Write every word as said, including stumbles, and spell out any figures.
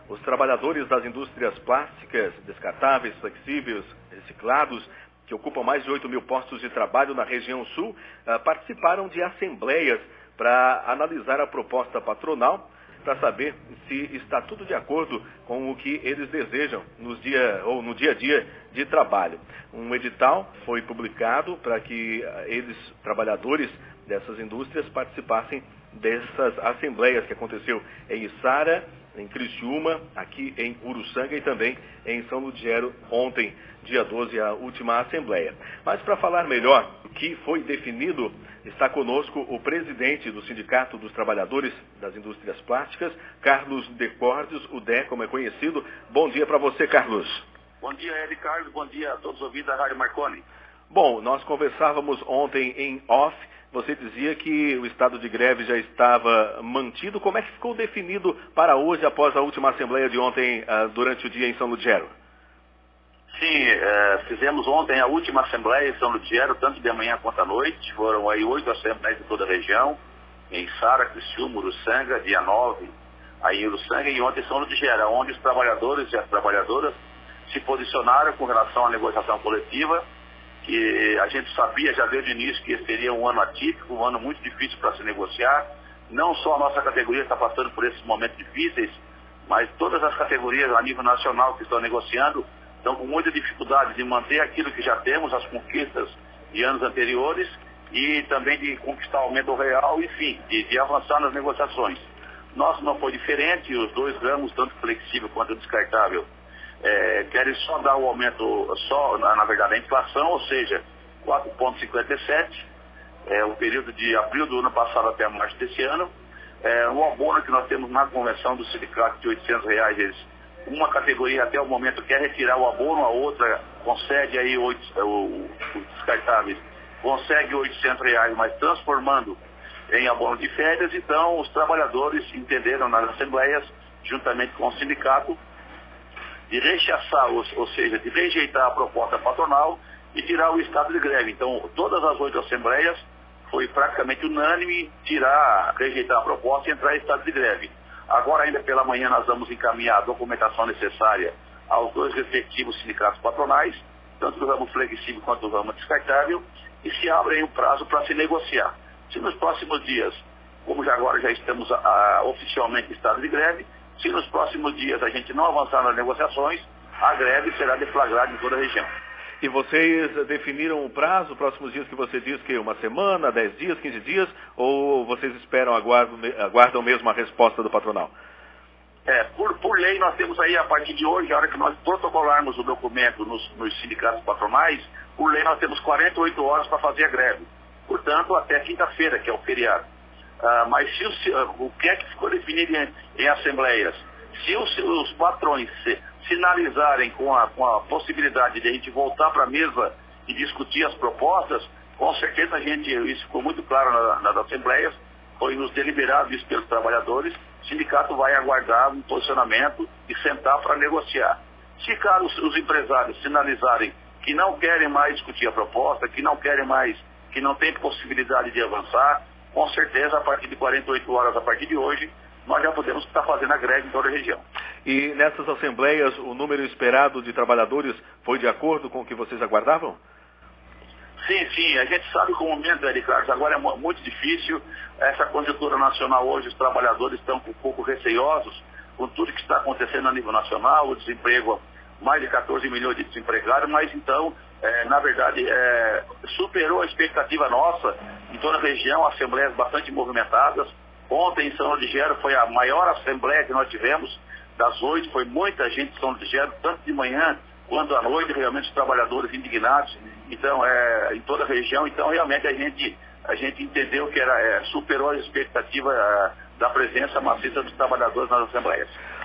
Os trabalhadores das indústrias plásticas, descartáveis, flexíveis, reciclados, que ocupam mais de oito mil postos de trabalho na região sul, participaram de assembleias para analisar a proposta patronal, para saber se está tudo de acordo com o que eles desejam nos dia, ou no dia a dia de trabalho. Um edital foi publicado para que eles, trabalhadores dessas indústrias, participassem dessas assembleias que aconteceu em Içara, em Criciúma, aqui em Uruçanga e também em São Ludgero ontem, dia doze, a última assembleia. Mas para falar melhor o que foi definido, está conosco o presidente do Sindicato dos Trabalhadores das Indústrias Plásticas, Carlos de Cordes, o D E, como é conhecido. Bom dia para você, Carlos. Bom dia, Ed Carlos. Bom dia a todos os ouvintes da Rádio Marconi. Bom, nós conversávamos ontem em off. Você dizia que o estado de greve já estava mantido. Como é que ficou definido para hoje, após a última assembleia de ontem, uh, durante o dia em São Ludgero? Sim, é, fizemos ontem a última assembleia em São Ludgero, tanto de manhã quanto à noite. Foram aí oito assembleias de toda a região, em Içara, Criciúma, Uruçanga, dia nove, aí em Uruçanga, e ontem em São Ludgero, onde os trabalhadores e as trabalhadoras se posicionaram com relação à negociação coletiva, que a gente sabia já desde o início que esse seria um ano atípico, um ano muito difícil para se negociar. Não só a nossa categoria está passando por esses momentos difíceis, mas todas as categorias a nível nacional que estão negociando estão com muita dificuldade de manter aquilo que já temos, as conquistas de anos anteriores, e também de conquistar o aumento real, enfim, de, de avançar nas negociações. Nosso não foi diferente, os dois ramos, tanto flexível quanto descartável, É, querem só dar o aumento, só, na, na verdade, a inflação, ou seja, quatro vírgula cinquenta e sete, é, o período de abril do ano passado até março desse ano. É, o abono que nós temos na convenção do sindicato de oitocentos reais, eles, uma categoria até o momento quer retirar o abono, a outra concede aí oito, o, o descartáveis, consegue oitocentos reais, mas transformando em abono de férias. Então, os trabalhadores entenderam nas assembleias, juntamente com o sindicato, de rechaçar, ou, ou seja, de rejeitar a proposta patronal e tirar o estado de greve. Então, todas as oito assembleias foi praticamente unânime tirar, rejeitar a proposta e entrar em estado de greve. Agora, ainda pela manhã, nós vamos encaminhar a documentação necessária aos dois respectivos sindicatos patronais, tanto do ramo flexível quanto do ramo descartável, e se abre aí um prazo para se negociar. Se nos próximos dias, como já agora já estamos a, a, oficialmente em estado de greve, se nos próximos dias a gente não avançar nas negociações, a greve será deflagrada em toda a região. E vocês definiram o prazo, próximos dias que você diz que uma semana, dez dias, quinze dias, ou vocês esperam, aguardam, aguardam mesmo a resposta do patronal? É, por, por lei nós temos aí a partir de hoje, a hora que nós protocolarmos o documento nos, nos sindicatos patronais, por lei nós temos quarenta e oito horas para fazer a greve. Portanto, até quinta-feira, que é o feriado. Ah, mas se o, o que é que ficou definido em, em assembleias? Se os, os patrões se, sinalizarem com a, com a possibilidade de a gente voltar para a mesa e discutir as propostas, com certeza a gente, isso ficou muito claro na, nas assembleias, foi nos deliberado isso pelos trabalhadores, o sindicato vai aguardar um posicionamento e sentar para negociar. Se caso os, os empresários sinalizarem que não querem mais discutir a proposta, que não querem mais, que não tem possibilidade de avançar, com certeza, a partir de quarenta e oito horas, a partir de hoje, nós já podemos estar fazendo a greve em toda a região. E nessas assembleias, o número esperado de trabalhadores foi de acordo com o que vocês aguardavam? Sim, sim. A gente sabe que o momento, Ed Carlos, agora é muito difícil. Essa conjuntura nacional hoje, os trabalhadores estão um pouco receiosos com tudo que está acontecendo a nível nacional, o desemprego, mais de quatorze milhões de desempregados, mas então, é, na verdade, é, superou a expectativa nossa em toda a região, assembleias bastante movimentadas. Ontem em São Ludgero foi a maior assembleia que nós tivemos, das oito, foi muita gente em São Ludgero, tanto de manhã quanto à noite, realmente os trabalhadores indignados, então, é, em toda a região. Então, realmente, a gente, a gente entendeu que era, é, superou a expectativa é, da presença maciça dos trabalhadores nas assembleias.